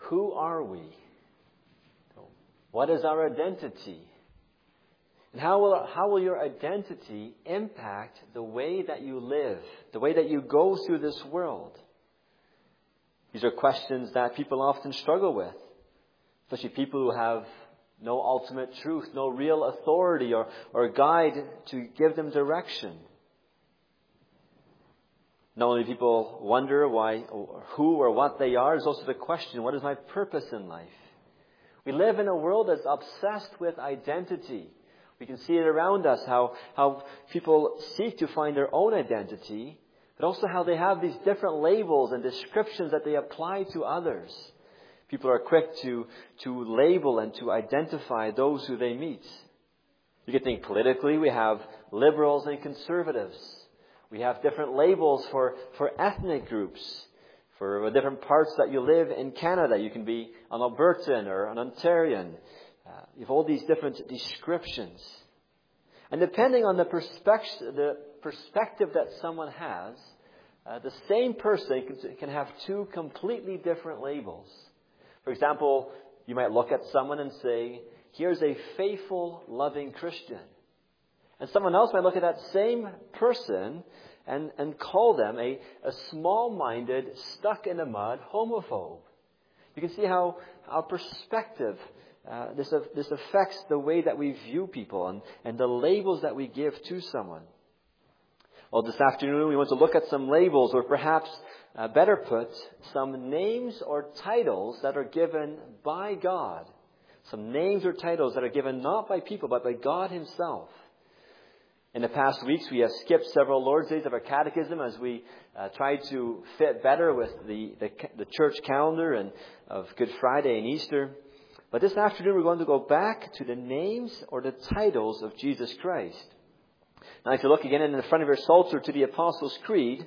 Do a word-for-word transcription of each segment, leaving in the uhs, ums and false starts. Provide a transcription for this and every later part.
who are we? What is our identity? And how will, how will your identity impact the way that you live, the way that you go through this world? These are questions that people often struggle with, especially people who have no ultimate truth, no real authority or, or guide to give them direction. Not only do people wonder why, or who or what they are, there's also the question, what is my purpose in life? We live in a world that's obsessed with identity. We can see it around us, how, how people seek to find their own identity, but also how they have these different labels and descriptions that they apply to others. People are quick to, to label and to identify those who they meet. You can think politically, we have liberals and conservatives. We have different labels for, for ethnic groups. For different parts that you live in Canada, you can be an Albertan or an Ontarian. Uh, you have all these different descriptions. And depending on the, perspective, the perspective that someone has, uh, the same person can, can have two completely different labels. For example, you might look at someone and say, here's a faithful, loving Christian. And someone else might look at that same person and, and call them a, a small-minded, stuck-in-the-mud homophobe. You can see how our perspective, uh, this, this affects the way that we view people and, and the labels that we give to someone. Well, this afternoon we want to look at some labels, or perhaps, uh, better put, some names or titles that are given by God. Some names or titles that are given not by people, but by God Himself. In the past weeks, we have skipped several Lord's Days of our catechism as we uh, tried to fit better with the, the, the church calendar and of Good Friday and Easter. But this afternoon, we're going to go back to the names or the titles of Jesus Christ. Now, if you look again in the front of your Psalter to the Apostles' Creed,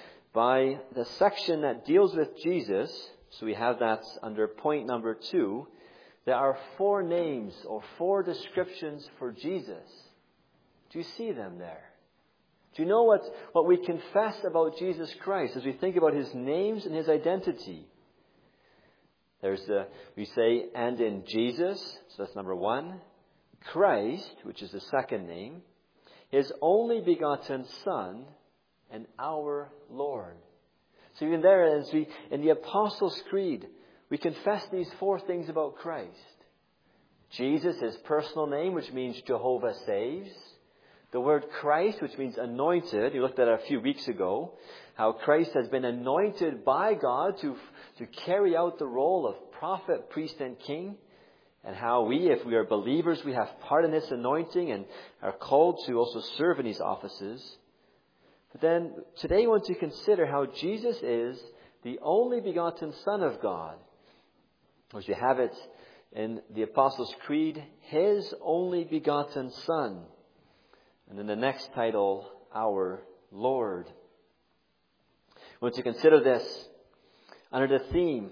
by the section that deals with Jesus, so we have that under point number two, there are four names or four descriptions for Jesus. Do you see them there? Do you know what, what we confess about Jesus Christ as we think about His names and His identity? There's the, we say, and in Jesus, so that's number one. Christ, which is the second name. His only begotten Son, and our Lord. So even there, as we, in the Apostles' Creed, we confess these four things about Christ. Jesus, His personal name, which means Jehovah saves. The word Christ, which means anointed, you looked at it a few weeks ago, how Christ has been anointed by God to, to carry out the role of prophet, priest, and king, and how we, if we are believers, we have part in this anointing and are called to also serve in these offices. But then today we want to consider how Jesus is the only begotten Son of God. As you have it in the Apostles' Creed, His only begotten Son. And then the next title, our Lord. We want to consider this under the theme,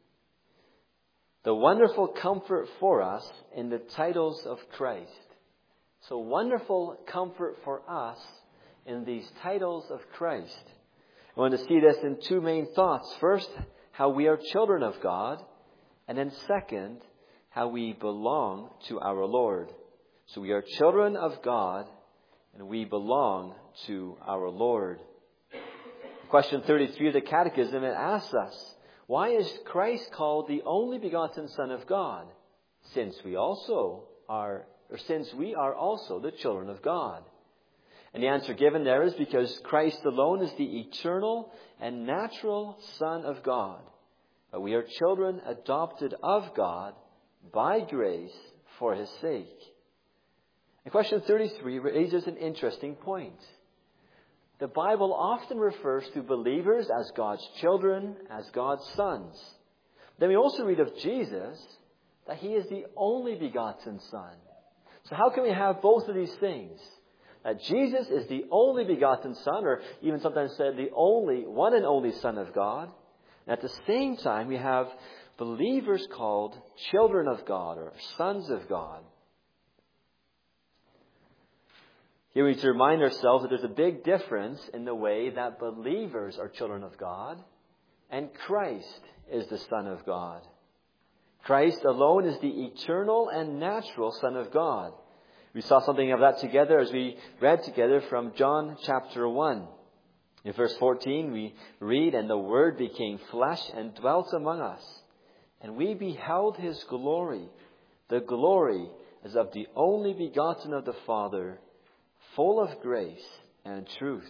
the wonderful comfort for us in the titles of Christ. So wonderful comfort for us in these titles of Christ. I want to see this in two main thoughts. First, how we are children of God. And then second, how we belong to our Lord. So we are children of God, and we belong to our Lord. Question thirty-three of the Catechism, it asks us, why is Christ called the only begotten Son of God? Since we also are, or since we are also the children of God. And the answer given there is because Christ alone is the eternal and natural Son of God. But we are children adopted of God by grace for His sake. And question thirty-three raises an interesting point. The Bible often refers to believers as God's children, as God's sons. Then we also read of Jesus that He is the only begotten Son. So how can we have both of these things? That Jesus is the only begotten Son, or even sometimes said the only, one and only Son of God. And at the same time, we have believers called children of God or sons of God. Here we need to remind ourselves that there's a big difference in the way that believers are children of God and Christ is the Son of God. Christ alone is the eternal and natural Son of God. We saw something of that together as we read together from John chapter one. In verse fourteen, we read, "And the Word became flesh and dwelt among us. And we beheld His glory, the glory as of the only begotten of the Father, full of grace and truth."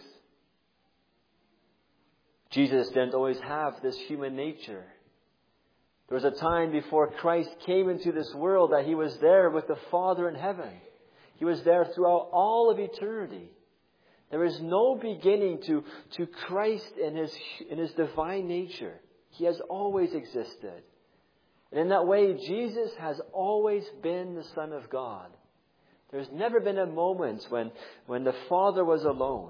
Jesus didn't always have this human nature. There was a time before Christ came into this world that He was there with the Father in heaven. He was there throughout all of eternity. There is no beginning to, to Christ in his, in His divine nature. He has always existed. And in that way, Jesus has always been the Son of God. There's never been a moment when, when the Father was alone.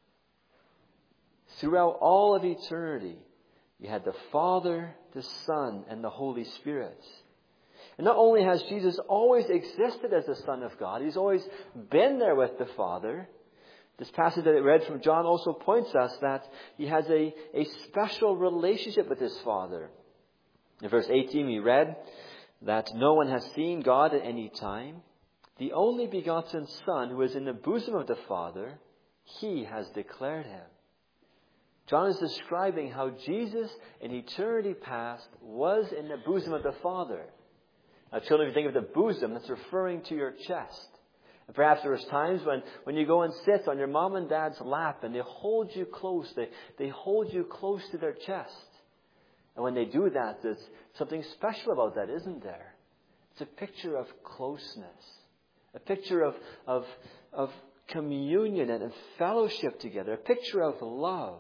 Throughout all of eternity, you had the Father, the Son, and the Holy Spirit. And not only has Jesus always existed as the Son of God, He's always been there with the Father. This passage that I read from John also points us that He has a, a special relationship with His Father. In verse eighteen we read that no one has seen God at any time. The only begotten Son who is in the bosom of the Father, He has declared Him. John is describing how Jesus in eternity past was in the bosom of the Father. Now children, if you think of the bosom, that's referring to your chest. And perhaps there was times when, when you go and sit on your mom and dad's lap and they hold you close. They, they hold you close to their chest. And when they do that, there's something special about that, isn't there? It's a picture of closeness. A picture of, of, of communion and fellowship together. A picture of love.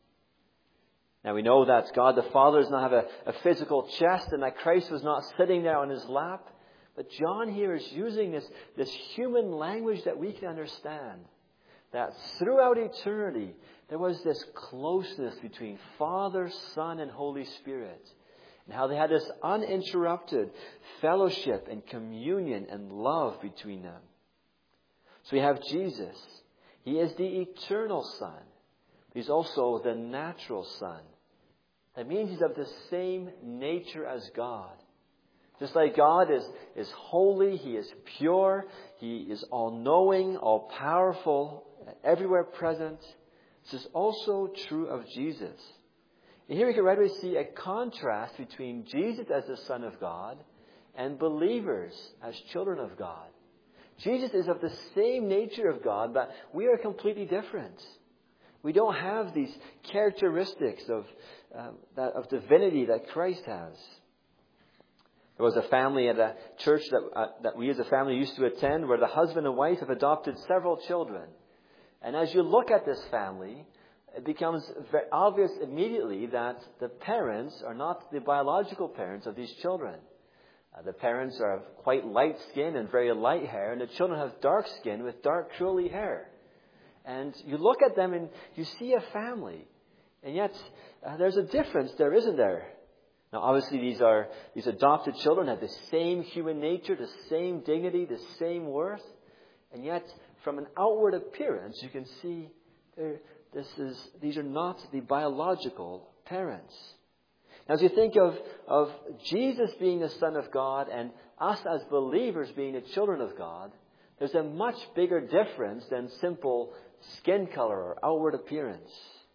Now we know that God the Father does not have a, a physical chest and that Christ was not sitting there on His lap. But John here is using this, this human language that we can understand. That throughout eternity, there was this closeness between Father, Son, and Holy Spirit. And how they had this uninterrupted fellowship and communion and love between them. So we have Jesus. He is the eternal Son. He's also the natural Son. That means He's of the same nature as God. Just like God is, is holy, He is pure, He is all-knowing, all-powerful, everywhere present. This is also true of Jesus. And here we can readily see a contrast between Jesus as the Son of God and believers as children of God. Jesus is of the same nature of God, but we are completely different. We don't have these characteristics of, uh, that, of divinity that Christ has. There was a family at a church that, uh, that we as a family used to attend where the husband and wife have adopted several children. And as you look at this family, it becomes very obvious immediately that the parents are not the biological parents of these children. Uh, the parents are of quite light skin and very light hair, and the children have dark skin with dark curly hair. And you look at them and you see a family. And yet, uh, there's a difference there, isn't there? Now, obviously, these are these adopted children have the same human nature, the same dignity, the same worth. And yet, from an outward appearance, you can see this is these are not the biological parents. Now, as you think of, of Jesus being the Son of God and us as believers being the children of God, there's a much bigger difference than simple skin color or outward appearance.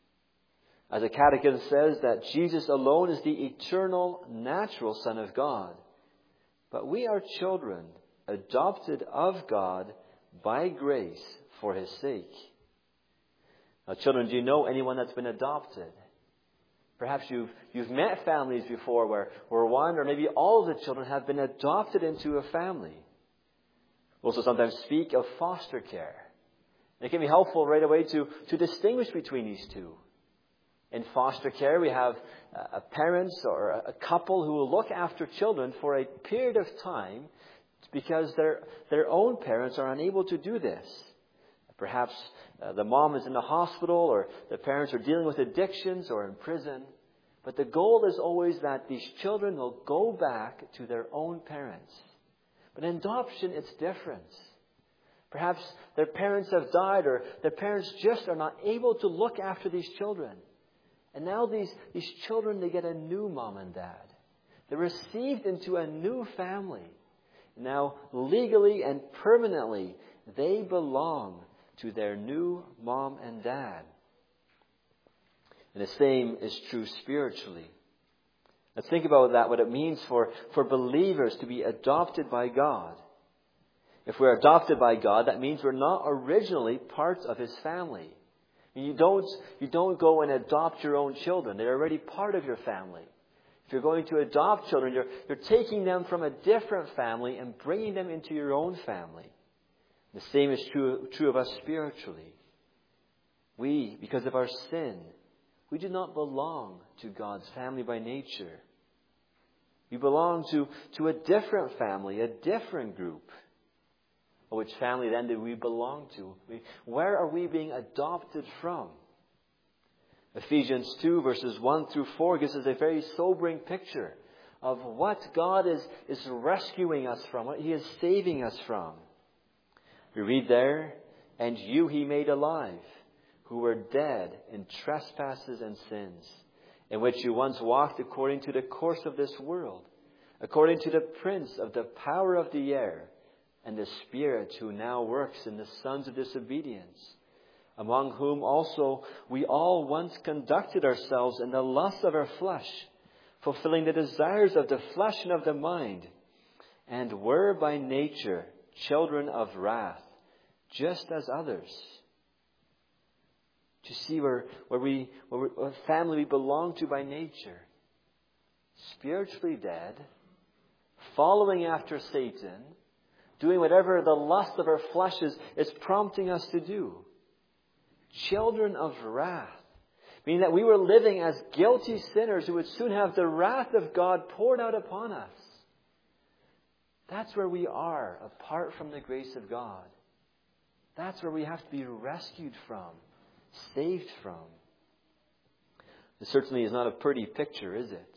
As the Catechism says, that Jesus alone is the eternal, natural Son of God. But we are children, adopted of God by grace for His sake. Now, children, do you know anyone that's been adopted? Perhaps you've, you've met families before where, where one or maybe all of the children have been adopted into a family. We also sometimes speak of foster care. It can be helpful right away to, to distinguish between these two. In foster care, we have a parents or a couple who will look after children for a period of time because their, their own parents are unable to do this. Perhaps uh, the mom is in the hospital or the parents are dealing with addictions or in prison. But the goal is always that these children will go back to their own parents. But in adoption, it's different. Perhaps their parents have died or their parents just are not able to look after these children. And now these, these children, they get a new mom and dad. They're received into a new family. Now, legally and permanently, they belong to their new mom and dad. And the same is true spiritually. Let's think about that, what it means for, for believers to be adopted by God. If we're adopted by God, that means we're not originally part of His family. You don't, you don't go and adopt your own children. They're already part of your family. If you're going to adopt children, you're, you're taking them from a different family and bringing them into your own family. The same is true, true of us spiritually. We, because of our sin, we do not belong to God's family by nature. We belong to, to a different family, a different group. Which family then do we belong to? We, where are we being adopted from? Ephesians two verses one through four gives us a very sobering picture of what God is, is rescuing us from, what He is saving us from. We read there, "And you He made alive, who were dead in trespasses and sins, in which you once walked according to the course of this world, according to the prince of the power of the air, and the Spirit who now works in the sons of disobedience, among whom also we all once conducted ourselves in the lust of our flesh, fulfilling the desires of the flesh and of the mind, and were by nature children of wrath, just as others." Do you see where, where we, where we, what family we belong to by nature? Spiritually dead, following after Satan, doing whatever the lust of our flesh is, is prompting us to do. Children of wrath. Meaning that we were living as guilty sinners who would soon have the wrath of God poured out upon us. That's where we are, apart from the grace of God. That's where we have to be rescued from, saved from. This certainly is not a pretty picture, is it?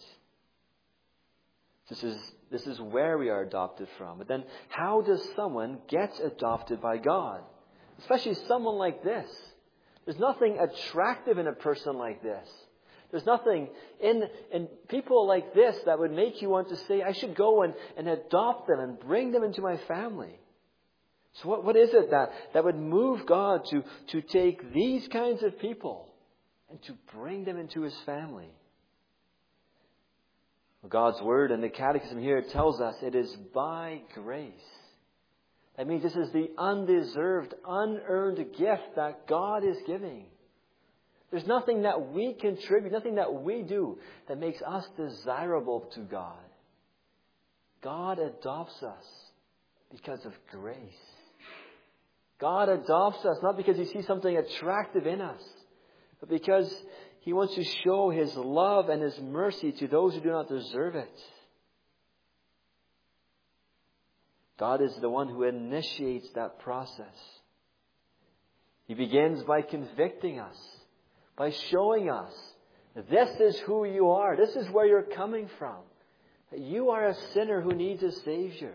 This is, this is where we are adopted from. But then, how does someone get adopted by God? Especially someone like this. There's nothing attractive in a person like this. There's nothing in, in people like this that would make you want to say, I should go and, and adopt them and bring them into my family. So what, what is it that, that would move God to, to take these kinds of people and to bring them into His family? Well, God's Word and the Catechism here tells us it is by grace. That means this is the undeserved, unearned gift that God is giving. There's nothing that we contribute, nothing that we do that makes us desirable to God. God adopts us because of grace. God adopts us not because He sees something attractive in us, but because He wants to show His love and His mercy to those who do not deserve it. God is the one who initiates that process. He begins by convicting us, by showing us, this is who you are, this is where you're coming from, that you are a sinner who needs a Savior.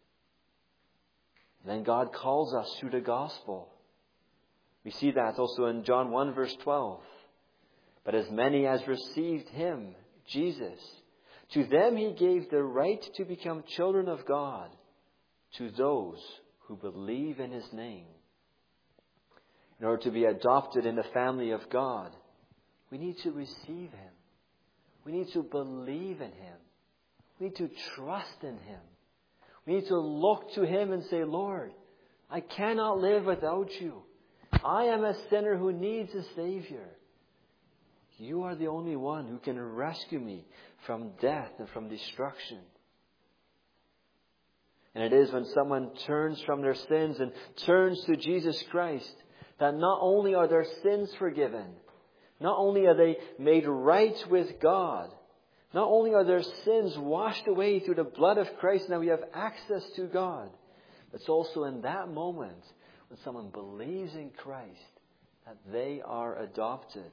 And then God calls us through the gospel. We see that also in John one verse twelve. But as many as received Him, Jesus, to them He gave the right to become children of God, to those who believe in His name. In order to be adopted in the family of God, we need to receive Him. We need to believe in Him. We need to trust in Him. We need to look to Him and say, Lord, I cannot live without You. I am a sinner who needs a Savior. You are the only one who can rescue me from death and from destruction. And it is when someone turns from their sins and turns to Jesus Christ that not only are their sins forgiven, not only are they made right with God, not only are their sins washed away through the blood of Christ, now we have access to God, but it's also in that moment when someone believes in Christ that they are adopted.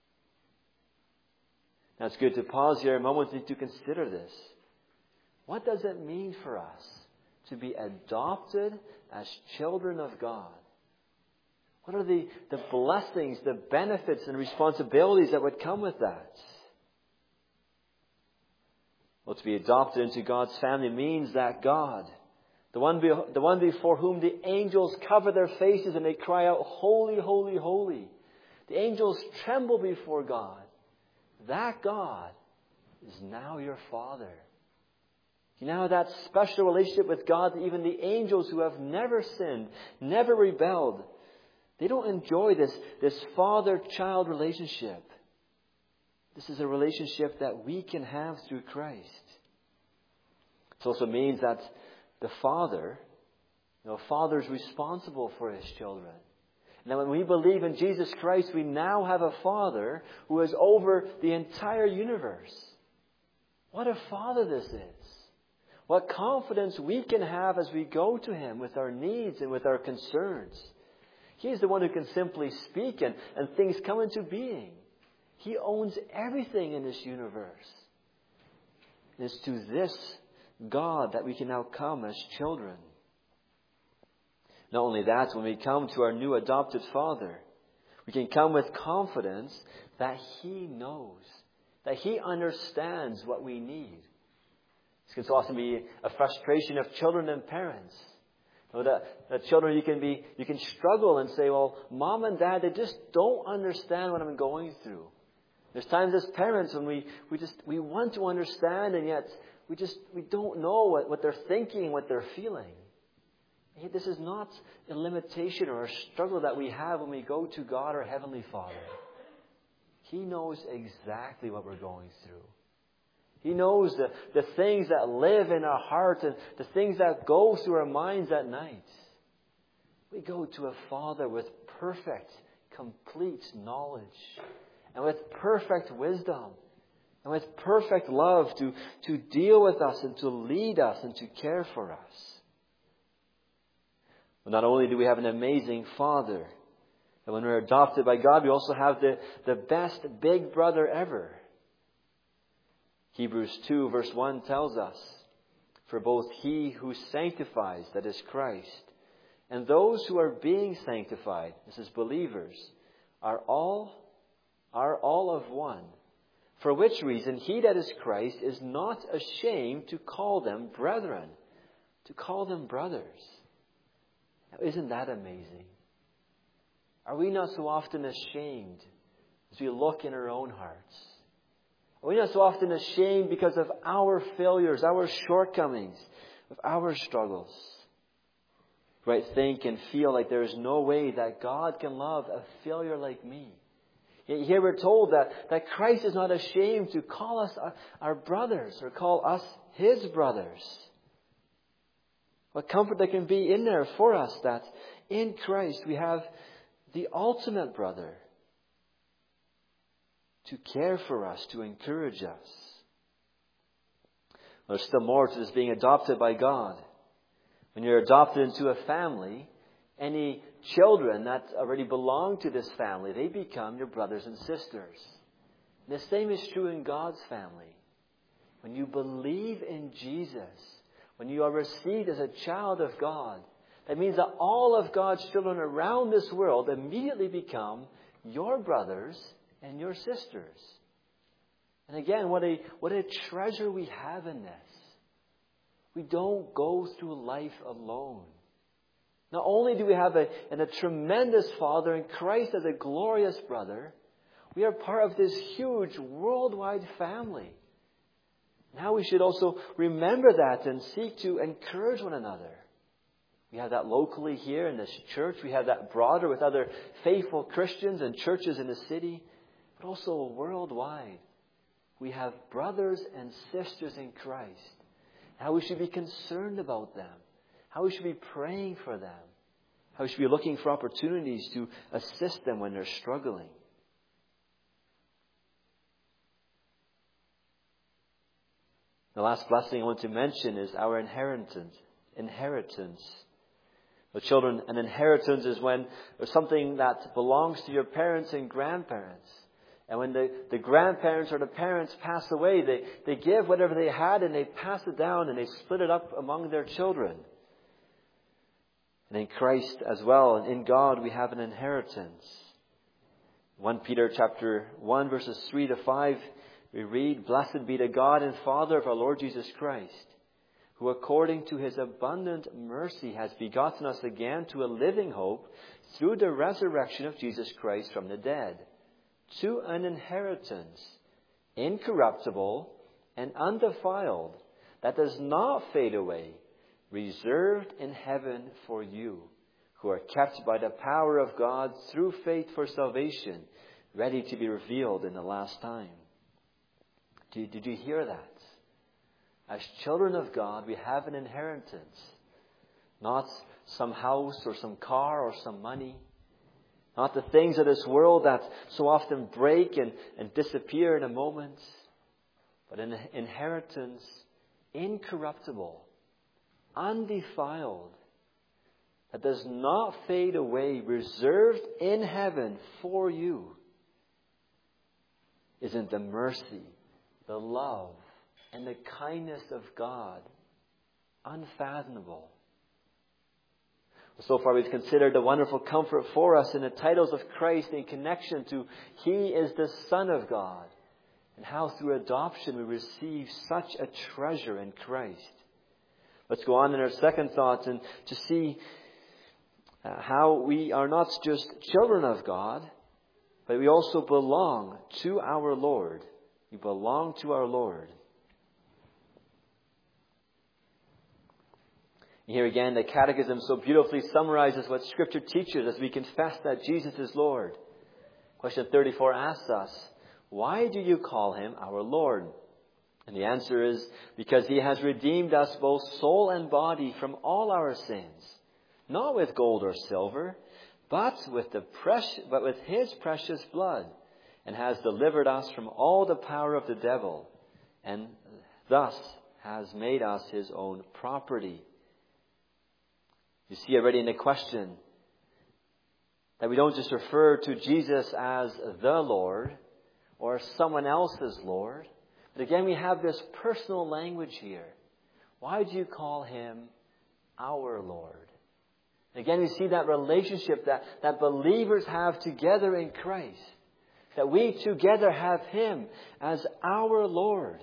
Now it's good to pause here a moment to consider this. What does it mean for us to be adopted as children of God? What are the, the blessings, the benefits and responsibilities that would come with that? Well, to be adopted into God's family means that God, the one, be, the one before whom the angels cover their faces and they cry out, holy, holy, holy. The angels tremble before God. That God is now your Father. You now have that special relationship with God that even the angels who have never sinned, never rebelled, they don't enjoy this, this father-child relationship. This is a relationship that we can have through Christ. It also means that the Father, you know, Father is responsible for His children. Now, when we believe in Jesus Christ, we now have a Father who is over the entire universe. What a Father this is. What confidence we can have as we go to Him with our needs and with our concerns. He is the one who can simply speak and, and things come into being. He owns everything in this universe. And it's to this God that we can now come as children. Not only that, when we come to our new adopted Father, we can come with confidence that He knows, that He understands what we need. This can so often be a frustration of children and parents. You know, that, that children, you can be, you can struggle and say, well, Mom and Dad, they just don't understand what I'm going through. There's times as parents when we, we just, we want to understand and yet we just, we don't know what, what they're thinking, what they're feeling. This is not a limitation or a struggle that we have when we go to God, our Heavenly Father. He knows exactly what we're going through. He knows the, the things that live in our heart and the things that go through our minds at night. We go to a Father with perfect, complete knowledge and with perfect wisdom and with perfect love to, to deal with us and to lead us and to care for us. Well, not only do we have an amazing Father, and when we're adopted by God, we also have the, the best big brother ever. Hebrews two verse one tells us, for both He who sanctifies, that is Christ, and those who are being sanctified, this is believers, are all, are all of one. For which reason He that is Christ is not ashamed to call them brethren, to call them brothers. Now, isn't that amazing? Are we not so often ashamed as we look in our own hearts? Are we not so often ashamed because of our failures, our shortcomings, of our struggles? Right? Think and feel like there is no way that God can love a failure like me. Yet here we're told that, that Christ is not ashamed to call us our, our brothers or call us His brothers. What comfort there can be in there for us that in Christ we have the ultimate brother to care for us, to encourage us. There's still more to this being adopted by God. When you're adopted into a family, any children that already belong to this family, they become your brothers and sisters. And the same is true in God's family. When you believe in Jesus, when you are received as a child of God, that means that all of God's children around this world immediately become your brothers and your sisters. And again, what a, what a treasure we have in this. We don't go through life alone. Not only do we have a, and a tremendous Father in Christ as a glorious brother, we are part of this huge worldwide family. Now we should also remember that and seek to encourage one another. We have that locally here in this church. We have that broader with other faithful Christians and churches in the city. But also worldwide. We have brothers and sisters in Christ. How we should be concerned about them. How we should be praying for them. How we should be looking for opportunities to assist them when they're struggling. The last blessing I want to mention is our inheritance. Inheritance. The children, an inheritance is when there's something that belongs to your parents and grandparents. And when the, the grandparents or the parents pass away, they, they give whatever they had and they pass it down and they split it up among their children. And in Christ as well, and in God, we have an inheritance. First Peter chapter one, verses three to five we read, "Blessed be the God and Father of our Lord Jesus Christ, who according to his abundant mercy has begotten us again to a living hope through the resurrection of Jesus Christ from the dead, to an inheritance incorruptible and undefiled, that does not fade away, reserved in heaven for you, who are kept by the power of God through faith for salvation, ready to be revealed in the last time." Did, did you hear that? As children of God, we have an inheritance. Not some house or some car or some money. Not the things of this world that so often break and, and disappear in a moment. But an inheritance incorruptible, undefiled, that does not fade away, reserved in heaven for you. Isn't the mercy, the love, and the kindness of God unfathomable? So far we've considered the wonderful comfort for us in the titles of Christ in connection to He is the Son of God, and how through adoption we receive such a treasure in Christ. Let's go on in our second thought and to see uh, how we are not just children of God, but we also belong to our Lord. We belong to our Lord. Here again, the Catechism so beautifully summarizes what Scripture teaches as we confess that Jesus is Lord. Question thirty-four asks us, why do you call Him our Lord? And the answer is, because He has redeemed us both soul and body from all our sins, not with gold or silver, but with the precious, but with His precious blood, and has delivered us from all the power of the devil, and thus has made us His own property. You see already in the question that we don't just refer to Jesus as the Lord or someone else's Lord. But again, we have this personal language here. Why do you call Him our Lord? Again, we see that relationship that, that believers have together in Christ. That we together have Him as our Lord.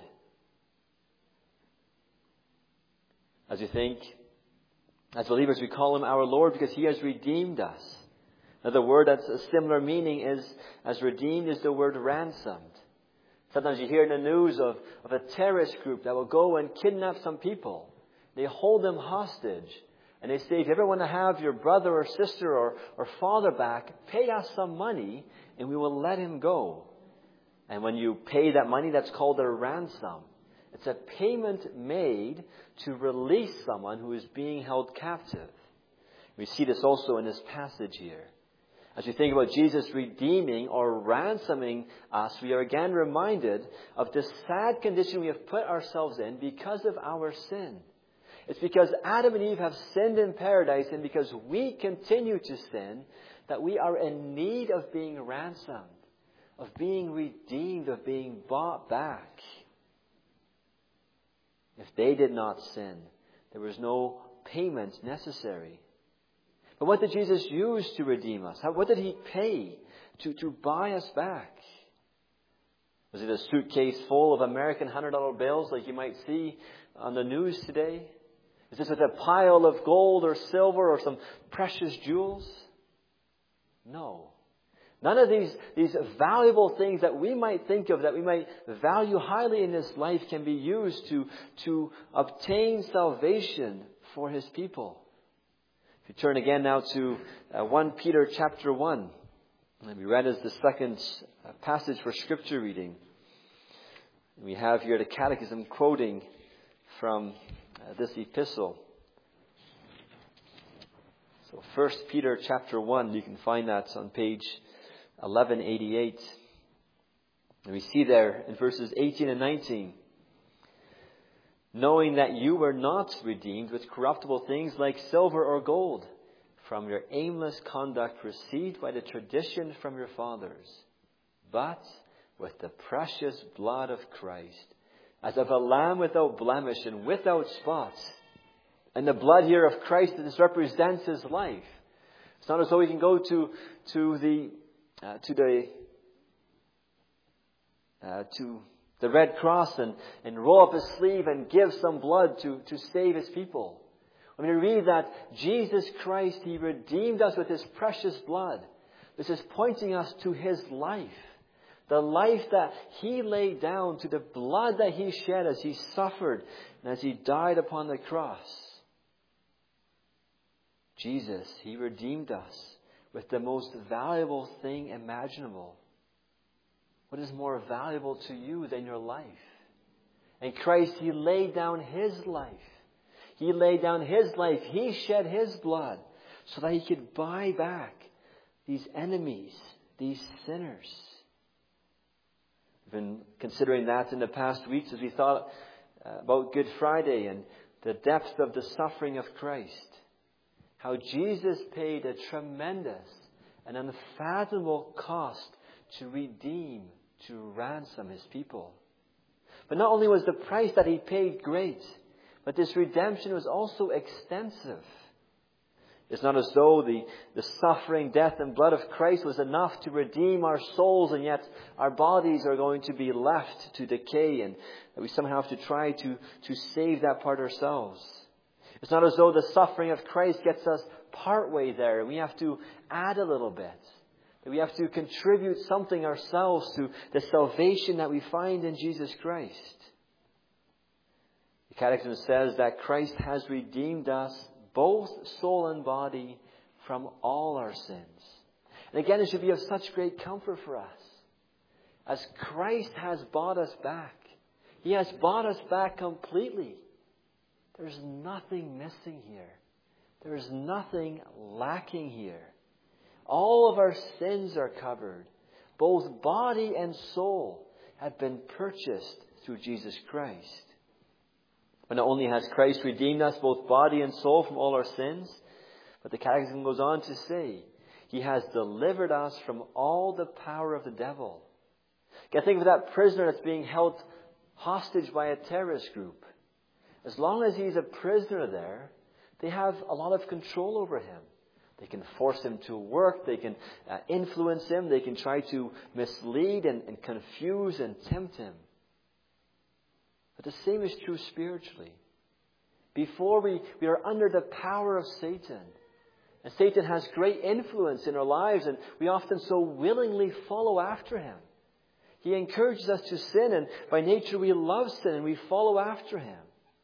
As you think, as believers, we call Him our Lord because He has redeemed us. Another word that's a similar meaning is, as redeemed, is the word ransomed. Sometimes you hear in the news of, of a terrorist group that will go and kidnap some people. They hold them hostage. And they say, if you ever want to have your brother or sister or, or father back, pay us some money and we will let him go. And when you pay that money, that's called a ransom. It's a payment made to release someone who is being held captive. We see this also in this passage here. As we think about Jesus redeeming or ransoming us, we are again reminded of the sad condition we have put ourselves in because of our sin. It's because Adam and Eve have sinned in paradise, and because we continue to sin, that we are in need of being ransomed, of being redeemed, of being bought back. If they did not sin, there was no payment necessary. But what did Jesus use to redeem us? How, what did He pay to, to buy us back? Was it a suitcase full of American one hundred dollar bills like you might see on the news today? Is this with a pile of gold or silver or some precious jewels? No. None of these, these valuable things that we might think of, that we might value highly in this life, can be used to, to obtain salvation for His people. If you turn again now to uh, First Peter chapter one, and we read as the second uh, passage for Scripture reading. And we have here the Catechism quoting from uh, this epistle. So First Peter chapter one, you can find that on page eleven eighty-eight. And we see there in verses eighteen and nineteen, knowing that you were not redeemed with corruptible things like silver or gold from your aimless conduct received by the tradition from your fathers, but with the precious blood of Christ, as of a lamb without blemish and without spot. And the blood here of Christ, this represents His life. It's not as though we can go to to the uh, to the uh, to the Red Cross and, and roll up his sleeve and give some blood to, to save his people. When we read that Jesus Christ, He redeemed us with His precious blood, this is pointing us to His life. The life that He laid down, to the blood that He shed as He suffered and as He died upon the cross. Jesus, He redeemed us with the most valuable thing imaginable. What is more valuable to you than your life? In Christ, He laid down His life. He laid down His life. He shed His blood so that He could buy back these enemies, these sinners. We've been considering that in the past weeks as we thought about Good Friday and the depth of the suffering of Christ. How Jesus paid a tremendous and unfathomable cost to redeem, to ransom His people. But not only was the price that He paid great, but this redemption was also extensive. It's not as though the, the suffering, death, and blood of Christ was enough to redeem our souls, and yet our bodies are going to be left to decay, and that we somehow have to try to, to save that part ourselves. It's not as though the suffering of Christ gets us partway there, and we have to add a little bit. That we have to contribute something ourselves to the salvation that we find in Jesus Christ. The Catechism says that Christ has redeemed us, both soul and body, from all our sins. And again, it should be of such great comfort for us. As Christ has bought us back, He has bought us back completely. There's nothing missing here. There's nothing lacking here. All of our sins are covered. Both body and soul have been purchased through Jesus Christ. But not only has Christ redeemed us, both body and soul, from all our sins, but the Catechism goes on to say, He has delivered us from all the power of the devil. You can think of that prisoner that's being held hostage by a terrorist group. As long as he's a prisoner there, they have a lot of control over him. They can force him to work. They can uh, influence him. They can try to mislead and, and confuse and tempt him. But the same is true spiritually. Before we, we are under the power of Satan. And Satan has great influence in our lives, and we often so willingly follow after him. He encourages us to sin, and by nature we love sin and we follow after him.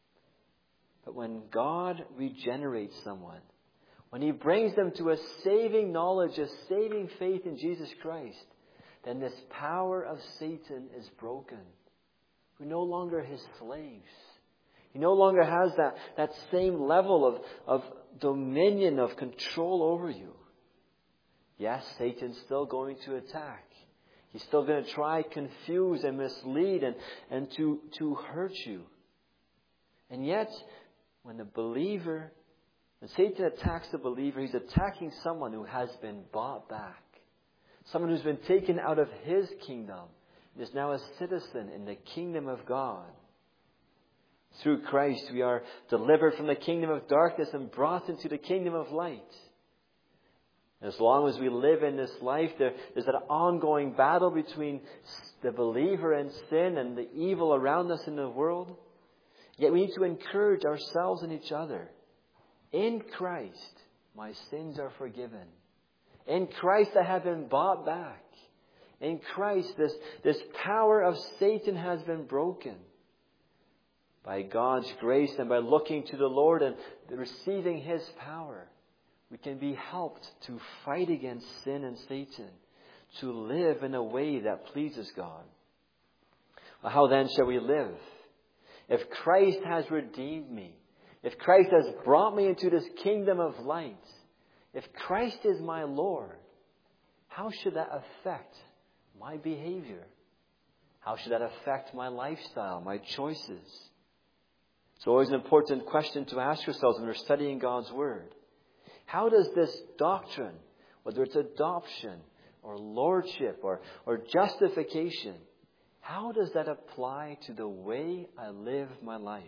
But when God regenerates someone, when He brings them to a saving knowledge, a saving faith in Jesus Christ, then this power of Satan is broken. We're no longer his slaves. He no longer has that, that same level of, of dominion, of control over you. Yes, Satan's still going to attack. He's still going to try, confuse and mislead and, and to, to hurt you. And yet, when the believer, when Satan attacks the believer, he's attacking someone who has been bought back. Someone who's been taken out of his kingdom and is now a citizen in the kingdom of God. Through Christ, we are delivered from the kingdom of darkness and brought into the kingdom of light. As long as we live in this life, there is an ongoing battle between the believer and sin and the evil around us in the world. Yet we need to encourage ourselves and each other. In Christ, my sins are forgiven. In Christ, I have been bought back. In Christ, this, this power of Satan has been broken. By God's grace and by looking to the Lord and receiving His power, we can be helped to fight against sin and Satan, to live in a way that pleases God. Well, how then shall we live? If Christ has redeemed me, if Christ has brought me into this kingdom of light, if Christ is my Lord, how should that affect my behavior? How should that affect my lifestyle, my choices? It's always an important question to ask yourselves when we're studying God's Word. How does this doctrine, whether it's adoption or lordship or, or justification, how does that apply to the way I live my life?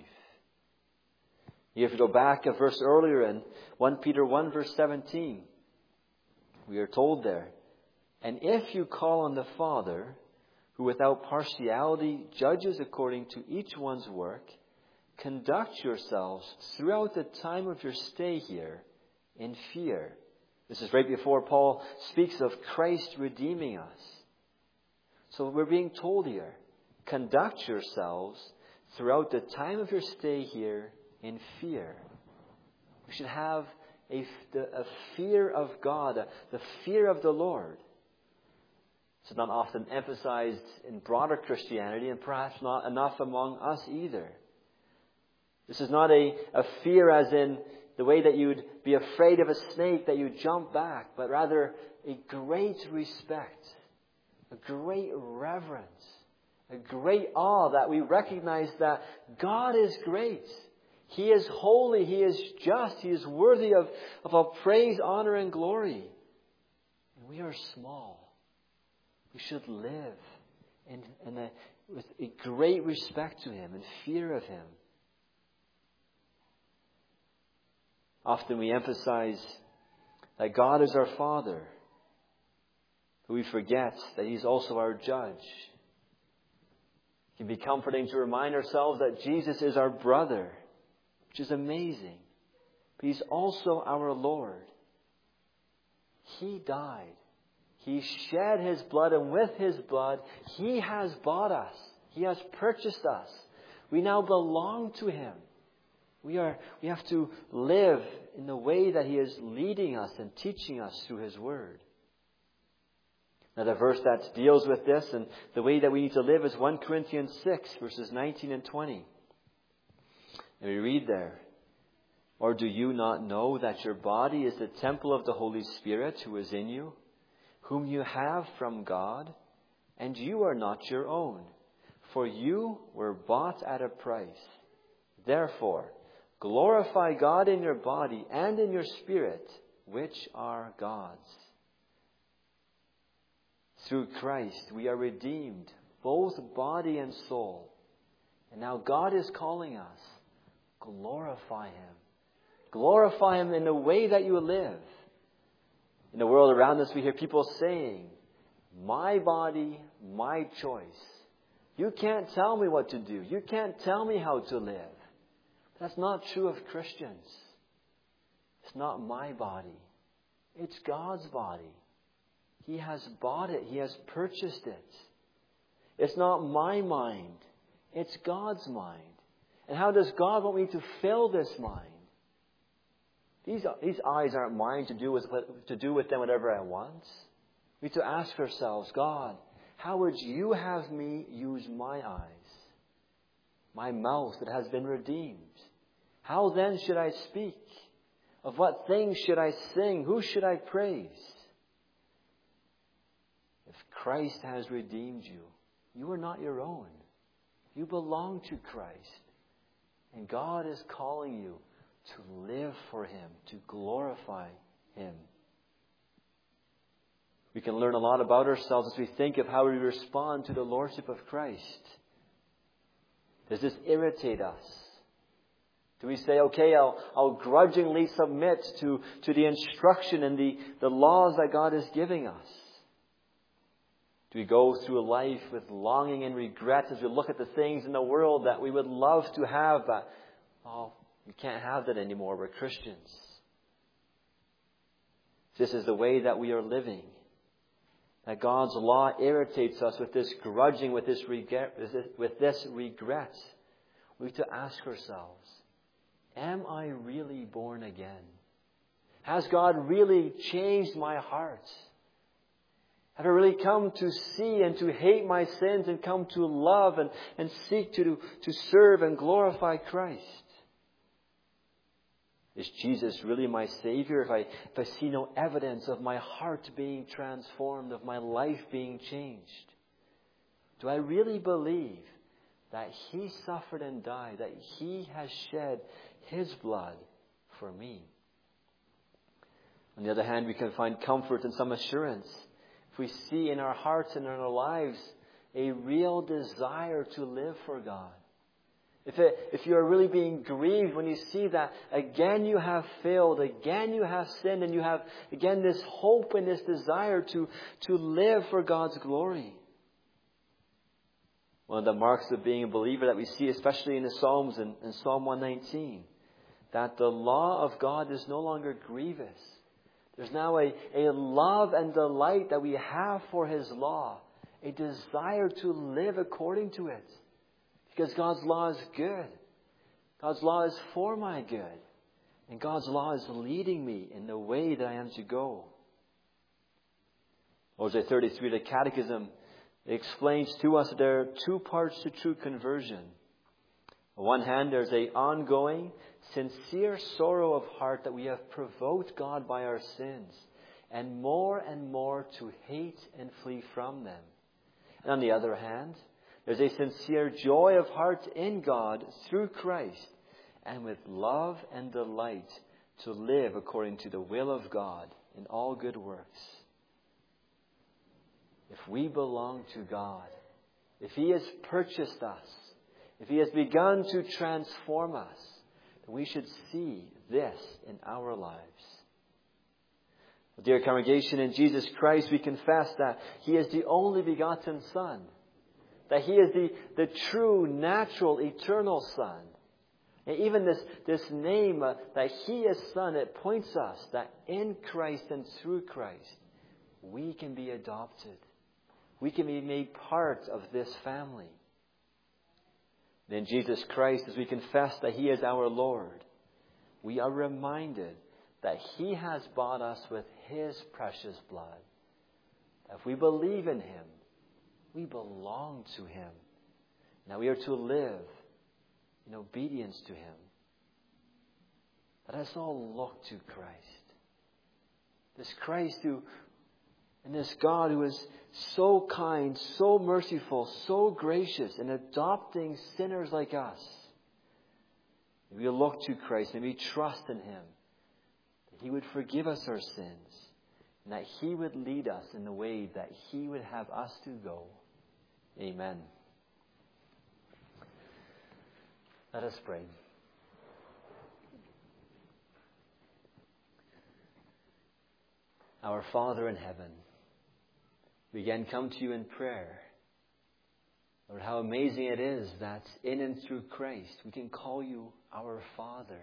If you go back a verse earlier in First Peter one verse seventeen, we are told there, and if you call on the Father who without partiality judges according to each one's work, conduct yourselves throughout the time of your stay here in fear. This is right before Paul speaks of Christ redeeming us. So we're being told here, conduct yourselves throughout the time of your stay here in fear. We should have a, a fear of God, a, the fear of the Lord. It's not often emphasized in broader Christianity and perhaps not enough among us either. This is not a, a fear as in the way that you'd be afraid of a snake that you jump back, but rather a great respect, a great reverence, a great awe that we recognize that God is great. He is holy. He is just. He is worthy of, of our praise, honor, and glory. And we are small. We should live in, in a, with a great respect to Him and fear of Him. Often we emphasize that God is our Father, but we forget that He's also our Judge. It can be comforting to remind ourselves that Jesus is our brother, which is amazing. But He's also our Lord. He died. He shed His blood, and with His blood, He has bought us. He has purchased us. We now belong to Him. We are, we have to live in the way that He is leading us and teaching us through His Word. Now, the verse that deals with this and the way that we need to live is First Corinthians six, verses nineteen and twenty. And we read there, "Or do you not know that your body is the temple of the Holy Spirit who is in you, whom you have from God, and you are not your own, for you were bought at a price. Therefore, glorify God in your body and in your spirit, which are God's." Through Christ, we are redeemed, both body and soul. And now God is calling us, glorify Him. Glorify Him in the way that you live. In the world around us, we hear people saying, "My body, my choice. You can't tell me what to do. You can't tell me how to live." That's not true of Christians. It's not my body. It's God's body. He has bought it. He has purchased it. It's not my mind. It's God's mind. And how does God want me to fill this mind? These, these eyes aren't mine to do with to do with them whatever I want. We need to ask ourselves, God, how would you have me use my eyes? My mouth that has been redeemed. How then should I speak? Of what things should I sing? Who should I praise? If Christ has redeemed you, you are not your own. You belong to Christ. And God is calling you to live for Him, to glorify Him. We can learn a lot about ourselves as we think of how we respond to the Lordship of Christ. Does this irritate us? Do we say, okay, I'll, I'll grudgingly submit to, to the instruction and the, the laws that God is giving us? Do we go through life with longing and regret as we look at the things in the world that we would love to have, but, oh, we can't have that anymore. We're Christians. This is the way that we are living. That God's law irritates us with this grudging, with this regret. With this regret. We have to ask ourselves, am I really born again? Has God really changed my heart? Have I really come to see and to hate my sins and come to love and, and seek to, to serve and glorify Christ? Is Jesus really my Savior if I, if I see no evidence of my heart being transformed, of my life being changed? Do I really believe that He suffered and died, that He has shed His blood for me? On the other hand, we can find comfort and some assurance if we see in our hearts and in our lives a real desire to live for God. If, it, if you are really being grieved when you see that again you have failed, again you have sinned, and you have again this hope and this desire to, to live for God's glory. One of the marks of being a believer that we see especially in the Psalms and in Psalm one nineteen, that the law of God is no longer grievous. There's now a, a love and delight that we have for His law, a desire to live according to it. Because God's law is good. God's law is for my good. And God's law is leading me in the way that I am to go. O J thirty-three, the Catechism, explains to us that there are two parts to true conversion. On one hand, there's an ongoing, sincere sorrow of heart that we have provoked God by our sins, and more and more to hate and flee from them. And on the other hand, there's a sincere joy of heart in God through Christ, and with love and delight to live according to the will of God in all good works. If we belong to God, if He has purchased us, if He has begun to transform us, then we should see this in our lives. Dear congregation, in Jesus Christ we confess that He is the only begotten Son, that He is the, the true, natural, eternal Son. And even this, this name, uh, that He is Son, it points us that in Christ and through Christ, we can be adopted. We can be made part of this family. Then Jesus Christ, as we confess that He is our Lord, we are reminded that He has bought us with His precious blood. If we believe in Him, we belong to Him. Now we are to live in obedience to Him. Let us all look to Christ. This Christ who, and this God who is so kind, so merciful, so gracious in adopting sinners like us. We look to Christ and we trust in Him, that He would forgive us our sins, and that He would lead us in the way that He would have us to go. Amen. Let us pray. Our Father in heaven, we again come to You in prayer. Lord, how amazing it is that in and through Christ we can call You our Father.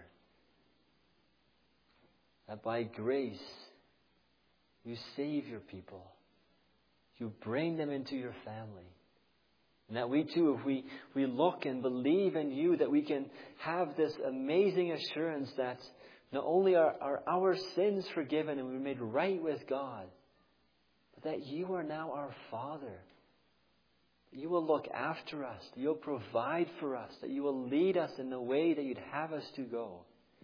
That by grace You save Your people. You bring them into Your family. And that we too, if we, we look and believe in You, that we can have this amazing assurance that not only are, are our sins forgiven and we're made right with God, but that You are now our Father. That You will look after us, that You'll provide for us, that You will lead us in the way that You'd have us to go.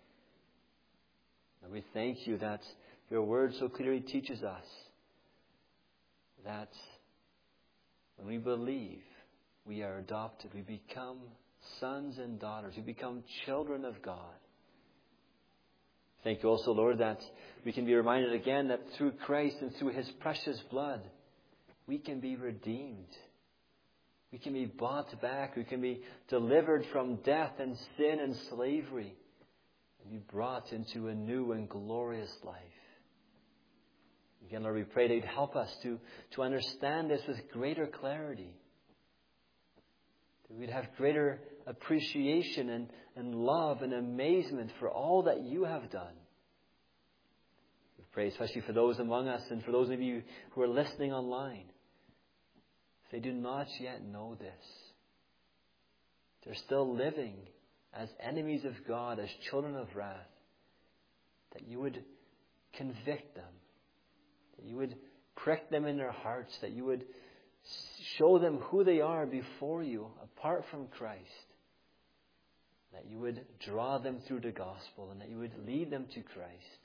And we thank You that Your Word so clearly teaches us that when we believe, we are adopted. We become sons and daughters. We become children of God. Thank You also, Lord, that we can be reminded again that through Christ and through His precious blood, we can be redeemed. We can be bought back. We can be delivered from death and sin and slavery, and be brought into a new and glorious life. Again, Lord, we pray that You'd help us to, to understand this with greater clarity. That we'd have greater appreciation and, and love and amazement for all that You have done. We pray especially for those among us and for those of you who are listening online. If they do not yet know this, they're still living as enemies of God, as children of wrath, that You would convict them, that You would prick them in their hearts, that You would show them who they are before You apart from Christ, that You would draw them through the gospel, and that You would lead them to Christ.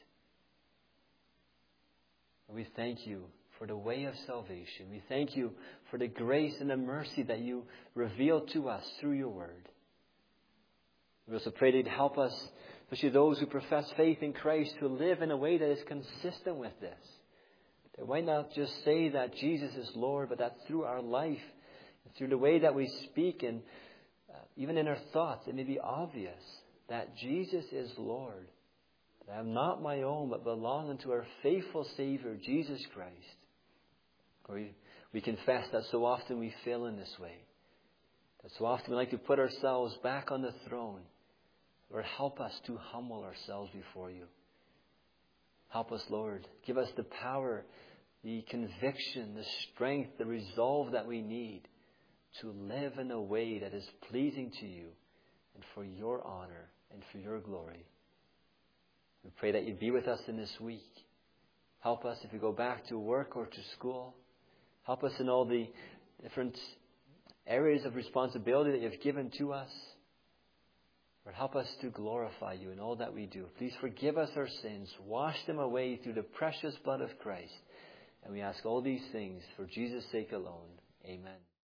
And we thank You for the way of salvation. We thank You for the grace and the mercy that You reveal to us through Your Word. We also pray that You'd help us, especially those who profess faith in Christ, to live in a way that is consistent with this. That why not just say that Jesus is Lord, but that through our life, and through the way that we speak, and uh, even in our thoughts, it may be obvious that Jesus is Lord. That I am not my own, but belong unto our faithful Savior, Jesus Christ. We, we confess that so often we fail in this way. But so often we like to put ourselves back on the throne. Lord, help us to humble ourselves before you. Help us, Lord. Give us the power, the conviction, the strength, the resolve that we need to live in a way that is pleasing to you and for your honor and for your glory. We pray that you be with us in this week. Help us if we go back to work or to school. Help us in all the different areas of responsibility that you've given to us. Lord, help us to glorify you in all that we do. Please forgive us our sins. Wash them away through the precious blood of Christ. And we ask all these things for Jesus' sake alone. Amen.